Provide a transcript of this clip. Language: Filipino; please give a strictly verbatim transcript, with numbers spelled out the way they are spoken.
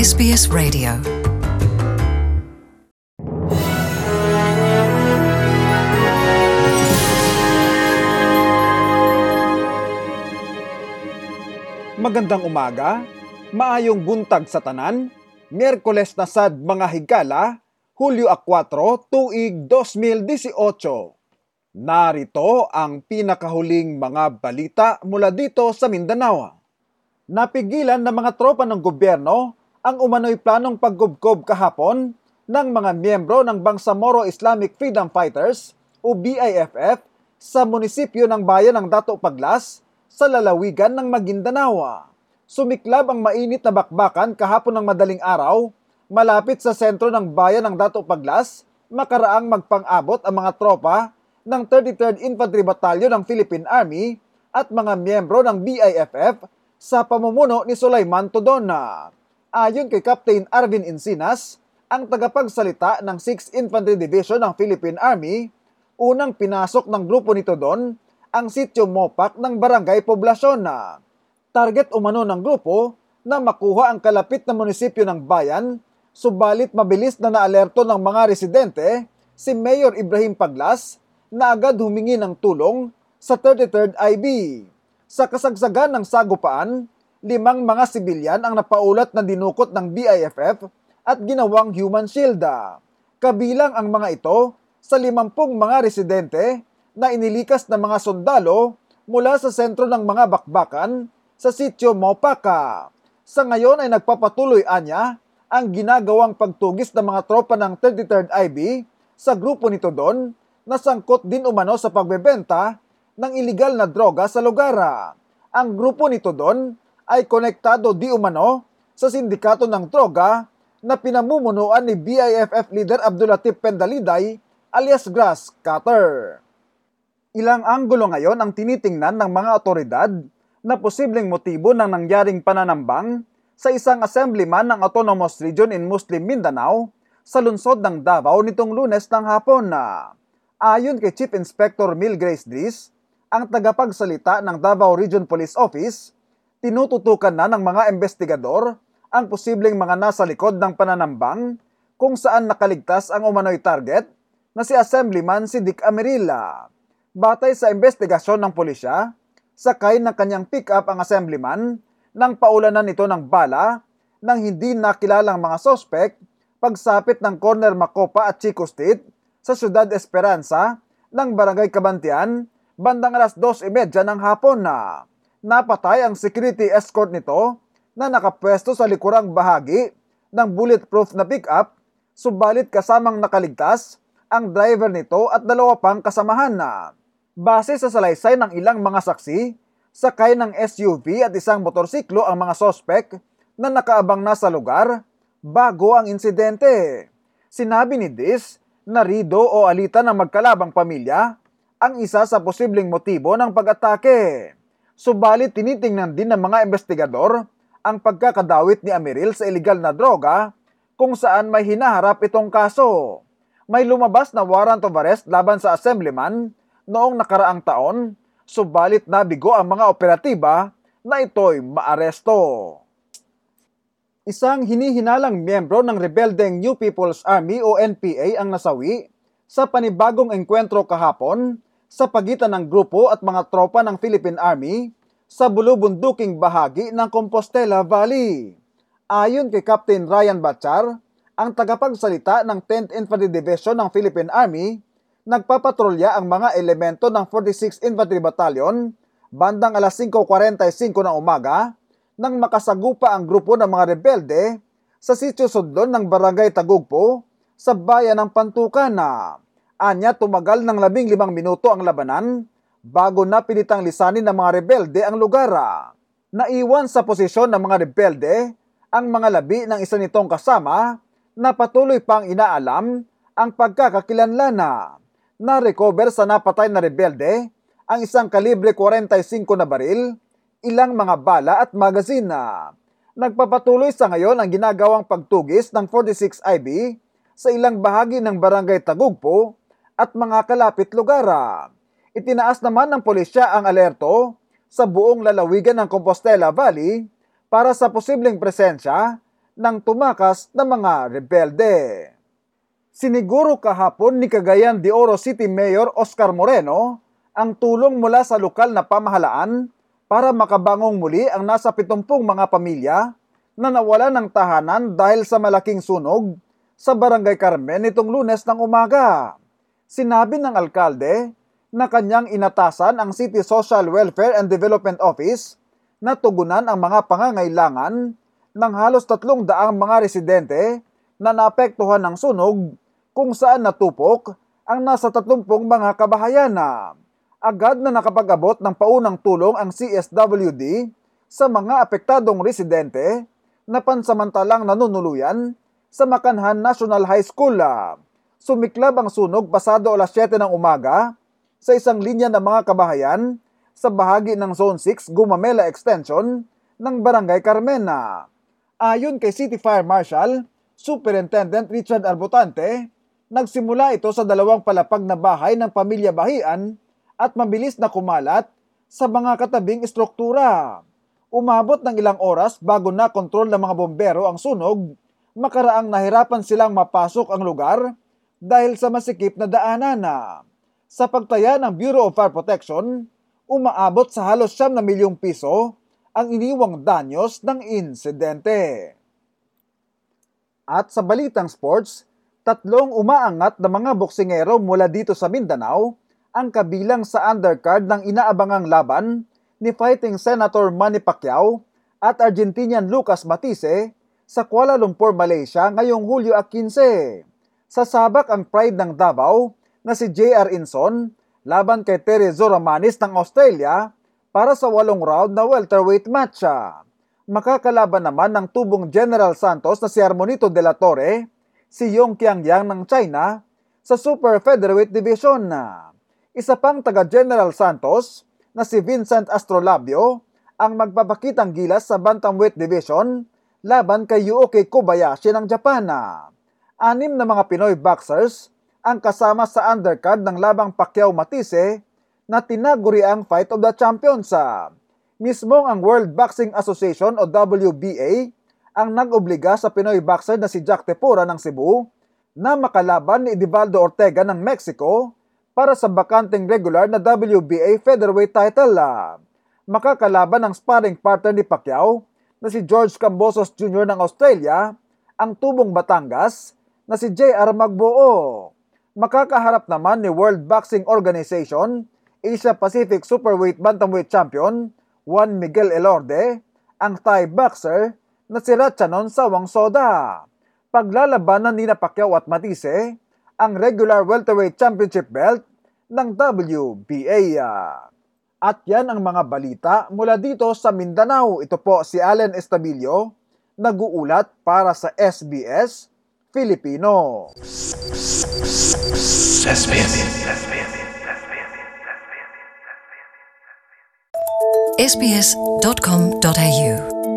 S B S Radio. Magandang umaga, maayong buntag sa tanan, Miyerkules na sad mga higala, Hulyo four, tuig twenty eighteen. Narito ang pinakahuling mga balita mula dito sa Mindanao. Napigilan ng mga tropa ng gobyerno ang umano'y planong paggubkob kahapon ng mga miyembro ng Bangsamoro Islamic Freedom Fighters o B I F F sa munisipyo ng bayan ng Dato Paglas sa lalawigan ng Maguindanao. Sumiklab ang mainit na bakbakan kahapon ng madaling araw malapit sa sentro ng bayan ng Dato Paglas, makaraang magpang-abot ang mga tropa ng thirty-third Infantry Battalion ng Philippine Army at mga miyembro ng B I F F sa pamumuno ni Sulaiman Todona. Ayon kay Captain Arvin Encinas, ang tagapagsalita ng sixth Infantry Division ng Philippine Army, unang pinasok ng grupo ni Todon ang sitio Mopak ng Barangay Poblasyon na. Target umano ng grupo na makuha ang kalapit na munisipyo ng bayan, subalit mabilis na naalerto ng mga residente si Mayor Ibrahim Paglas na agad humingi ng tulong sa thirty-third I B. Sa kasagsagan ng sagupaan, limang mga sibilyan ang napaulat na dinukot ng B I F F at ginawang human shield. Kabilang ang mga ito sa limampung mga residente na inilikas ng mga sundalo mula sa sentro ng mga bakbakan sa sitio Mopaka. Sa ngayon ay nagpapatuloy anya ang ginagawang pagtugis ng mga tropa ng thirty-third I B sa grupo nito doon na sangkot din umano sa pagbebenta ng iligal na droga sa lugar. Ang grupo nito doon ay konektado di umano sa sindikato ng droga na pinamumunuan ni B I F F leader Abdulatif Pendaliday alias Grass Cutter. Ilang anggulo ngayon ang tinitingnan ng mga otoridad na posibleng motibo ng nangyaring pananambang sa isang assemblyman ng Autonomous Region in Muslim Mindanao sa lungsod ng Davao nitong Lunes ng hapon na. Ayon kay Chief Inspector Mil Grace Dris, ang tagapagsalita ng Davao Region Police Office, tinututukan na ng mga investigador ang posibleng mga nasa likod ng pananambang kung saan nakaligtas ang umano'y target na si Assemblyman si Dick Amerilla. Batay sa investigasyon ng pulisya, sakay ng kanyang pick-up ang Assemblyman nang paulanan ito ng bala ng hindi nakilalang mga sospek pagsapit ng corner Macopa at Chico Street sa Ciudad Esperanza ng Barangay Cabantian bandang alas dos trenta ng hapon na. Napatay ang security escort nito na nakapwesto sa likurang bahagi ng bulletproof na pick-up, subalit kasamang nakaligtas ang driver nito at dalawa pang kasamahan na. Base sa salaysay ng ilang mga saksi, sakay ng S U V at isang motorsiklo ang mga sospek na nakaabang na sa lugar bago ang insidente. Sinabi ni Dis na Rido o Alita ng magkalabang pamilya ang isa sa posibleng motibo ng pag-atake. Subalit tinitingnan din ng mga investigador ang pagkakadawit ni Ameril sa iligal na droga kung saan may hinaharap itong kaso. May lumabas na warrant of arrest laban sa Assemblyman noong nakaraang taon, subalit nabigo ang mga operatiba na ito'y maaresto. Isang hinihinalang miyembro ng rebeldeng New People's Army o N P A ang nasawi sa panibagong engkwentro kahapon sa pagitan ng grupo at mga tropa ng Philippine Army sa bulubunduking bahagi ng Compostela Valley. Ayon kay Captain Ryan Bachar, ang tagapagsalita ng tenth Infantry Division ng Philippine Army, nagpapatrolya ang mga elemento ng forty-sixth Infantry Battalion bandang alas five forty-five ng umaga nang makasagupa ang grupo ng mga rebelde sa sitio Sudlon ng Barangay Tagugpo sa bayan ng Pantukan na. Anya tumagal ng labing limang minuto ang labanan bago napilitang lisanin ng mga rebelde ang lugar. Naiwan sa posisyon ng mga rebelde ang mga labi ng isa nitong kasama na patuloy pang inaalam ang pagkakakilanlan na. Na-recover sa napatay na rebelde ang isang kalibre forty-five na baril, ilang mga bala at magazine na. Nagpapatuloy sa ngayon ang ginagawang pagtugis ng forty-sixth I B sa ilang bahagi ng Barangay Tagugpo at mga kalapit lugar. Itinaas naman ng pulisya ang alerto sa buong lalawigan ng Compostela Valley para sa posibleng presensya ng tumakas na mga rebelde. Siniguro kahapon ni Cagayan de Oro City Mayor Oscar Moreno ang tulong mula sa lokal na pamahalaan para makabangong muli ang nasa pitongpung mga pamilya na nawala ng tahanan dahil sa malaking sunog sa Barangay Carmen nitong Lunes ng umaga. Sinabi ng alkalde na kanyang inatasan ang City Social Welfare and Development Office na tugunan ang mga pangangailangan ng halos tatlong daang mga residente na naapektuhan ng sunog kung saan natupok ang nasa tatlumpung mga kabahayan. Agad na nakapag-abot ng paunang tulong ang C S W D sa mga apektadong residente na pansamantalang nanunuluyan sa Makanhan National High School. Sumiklab ang sunog pasado alas siyete ng umaga sa isang linya ng mga kabahayan sa bahagi ng Zone six Gumamela Extension ng Barangay Carmena. Ayon kay City Fire Marshal Superintendent Richard Arbutante, nagsimula ito sa dalawang palapag na bahay ng pamilya Bahian at mabilis na kumalat sa mga katabing estruktura. Umabot ng ilang oras bago na kontrol ng mga bombero ang sunog, makaraang nahirapan silang mapasok ang lugar dahil sa masikip na daanan. Sa pagtaya ng Bureau of Fire Protection, umaabot sa halos siyam na milyong piso ang iniwang danyos ng insidente. At sa balitang sports, tatlong umaangat na mga boksingero mula dito sa Mindanao ang kabilang sa undercard ng inaabangang laban ni fighting Senator Manny Pacquiao at Argentinian Lucas Matisse sa Kuala Lumpur, Malaysia ngayong Hulyo quince. Sasabak ang pride ng Davao na si J R Inson laban kay Terry Zoramanis ng Australia para sa walong round na welterweight match. Makakalaban naman ng tubong General Santos na si Armonito de la Torre, si Yong Qiangyang ng China sa Super Featherweight Division. Isa pang taga General Santos na si Vincent Astrolabio ang magpapakitang gilas sa Bantamweight Division laban kay Yuuki Kobayashi ng Japan. Anim na mga Pinoy boxers ang kasama sa undercard ng labang Pacquiao-Matisse na tinaguri ang Fight of the Champions. Mismong ang World Boxing Association o W B A ang nag-obliga sa Pinoy boxer na si Jack Tepura ng Cebu na makalaban ni Edivaldo Ortega ng Mexico para sa bakanteng regular na W B A featherweight title. Makakalaban ang sparring partner ni Pacquiao na si George Cambosos Junior ng Australia, ang tubong Batangas na si J R Magbuo. Makakaharap naman ni World Boxing Organization Asia Pacific Superweight Bantamweight Champion Juan Miguel Elorde ang Thai boxer na si Ratchanon Sawangsoda. Paglalabanan ni Pacquiao at Matisse ang regular welterweight championship belt ng W B A. At yan ang mga balita mula dito sa Mindanao. Ito po si Allen Estabilio, nag-uulat para sa S B S Filipino. S B S. s b s dot com dot a u